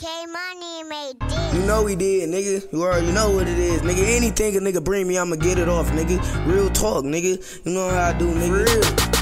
K-Money made this. You know we did, nigga. You already know what it is, nigga. Anything a nigga bring me, I'ma get it off, nigga. Real talk, nigga. You know how I do, nigga. For real.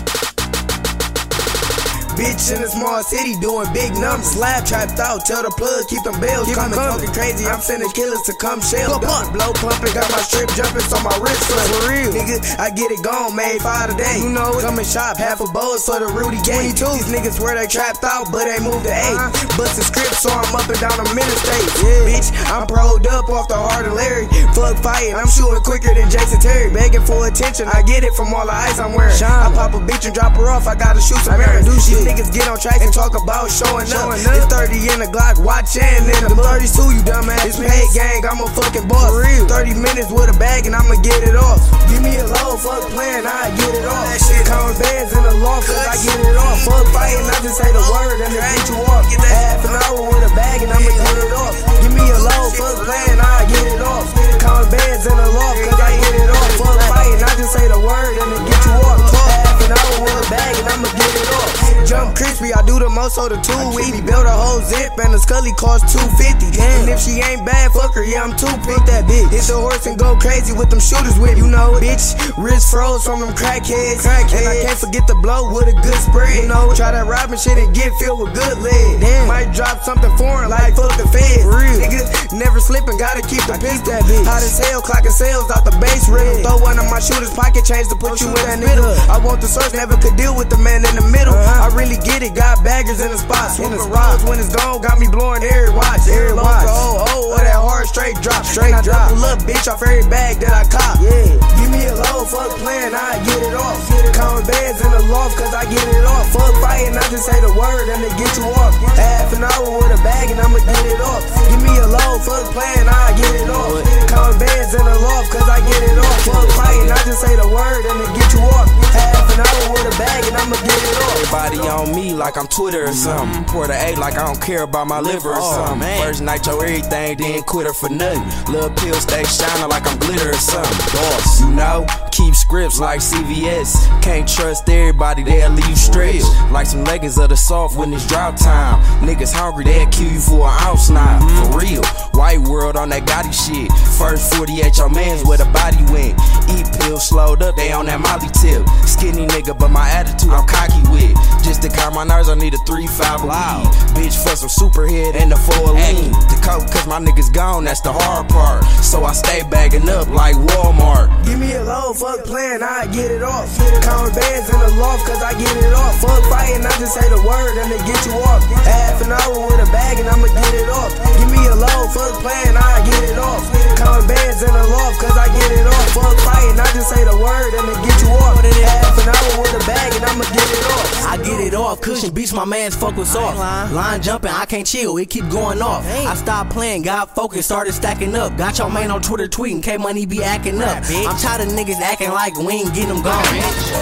Bitch in a small city doing big numbers. Slab trapped out, tell the plug, keep them bills coming. Talking crazy, I'm sending killers to come shell. Blow pumping, got my strip jumping, so my wrist for real. Nigga, I get it gone, made 5 today. You know it. Come and shop, half a bowl for the Rudy Gay. 22. These niggas swear they trapped out, but they moved to 8. Bustin' scripts, so I'm up and down the interstate. Bitch, I'm pro'd up off the heart of Larry. Fuck fighting, I'm shooting quicker than Jason Terry. Begging for attention, I get it from all the ice I'm wearing. I pop a bitch and drop her off, I gotta shoot some errands. Niggas get on tracks and talk about showing up. It's 30 in the Glock, watching in the 32, you dumbass. It's paid gang, I'm a fucking boss. 30 minutes with a bag and I'ma get it off. Give me a low, fuck playing, I get it off. That shit counting bands in the loft, cause I get it off. Fuck fighting, I just say the word and it get you off. Half an hour with a bag and I'ma get it off. Give me a low, fuck playing, I get it off. Counting bands in the loft, cause I get it off. Fuck fighting, I just say the word and it get you off. Half an hour with a bag and I'ma get it off. Jump crispy, I do the most of the 2 weedy. Build a whole zip and the scully cost $250. And if she ain't bad, fuck her, yeah, I'm too pick that bitch. Hit the horse and go crazy with them shooters with me. You know it, bitch. Wrist froze from them crackheads. And I can't forget the blow with a good spread. You know it. Try that robbing shit and get filled with good lead. Might drop something foreign like fuck the feds. Nigga, never slipping, gotta keep the piece that bitch. Hot as hell, clocking sales out the base rhythm. Throw one of my shooters pocket change to put you in that middle. I want the source, never could deal with the man in the middle. I really get it, got baggers in the spot. Swooping rods when it's gone, got me blowing every watch. Every watch. Oh, that hard straight drop. Straight drop. Double up, bitch, off every bag that I cop. Give me a low, fuck playing, I get it off. Counting bands in the loft, cause I get it off. Fuck fighting, I just say the word and it get you off. Half an hour with a bag and I'ma get it off. Give me a low, fuck playing, I get it off. Counting bands in the loft, cause I get it off. Fuck fighting, I just say the word and it get you off. Half an hour with a bag and I'ma get it off. Everybody on me like I'm Twitter or something. Pour the A like I don't care about my liver or something. First night your everything, then quit her for nothing. Little pill stay shining like I'm glitter or something. Boss, you know, keep scripts like CVS. Can't trust everybody, they'll leave you stretched. Like some leggings of the soft when it's drought time. Niggas hungry, they'll kill you for an ounce now. For real, white world on that Gotti shit. First 48, your mans where the body went. Eat pills slowed up, they on that Molly tip. Skinny nigga, but my attitude I'm cocky with. Just to calm my nerves, I need a 3-5 loud. Bitch for some superhead and the 4 lean. The coke, cause my niggas gone, that's the hard part. So I stay bagging up like Walmart. Give me a low, fuck playing, I get it off. Counting bands in the loft, cause I get it off. Fuck fighting, I just say the word and it get you off. Half an hour with a bag and I'ma get it off. Give me a low, fuck playing, I get it off. Counting bands in the loft, cause I get it off. Fuck fighting, I just say the word and it get you off. Half an hour with a bag and I'ma get it off. I get it off, cushion beats my man's fuck with soft. Line jumping, I can't chill, it keep going off. I stopped playing, got focused, started stacking up. Got your man on Twitter tweeting, K-Money be acting up. I'm tired of niggas acting like we ain't getting them gone.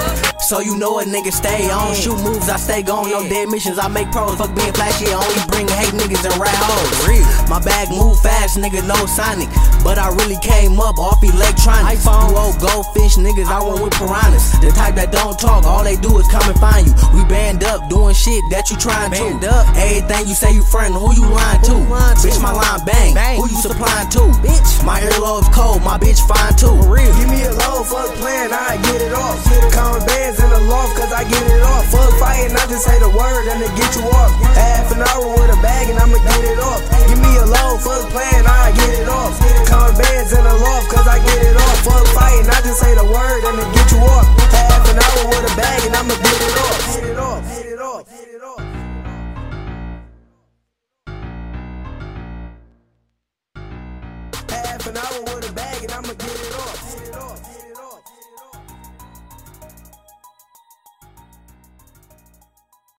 So you know a nigga stay on. Shoot moves, I stay gone. No dead missions, I make pros. Fuck being flashy, I only bring hate niggas and rat hoes. My bag move fast, nigga, no Sonic. But I really came up off electronics. iPhone, old goldfish, niggas, I want with piranhas. The type that don't talk, all they do is come and find you. We band up, doing shit that you trying to. Everything you say you friend, who you lying to? Bitch, my line bang, who you supplying to? Bitch, my earlobes cold, my bitch fine too. Give me a low, fuck playing, I get it off. Counting bands in the loft, cause I get it off. Fuck fighting, I just say the word and it get you off. Half an hour with a bag and I'ma get it off. Give me a low, fuck playing, I get it off. Counting bands in the loft, cause I get it off. Fuck fighting, I just say the word and it get you off. Half an hour with a bag and I'ma get it off. Get it off, get it off, get it off. Half an hour with a bag.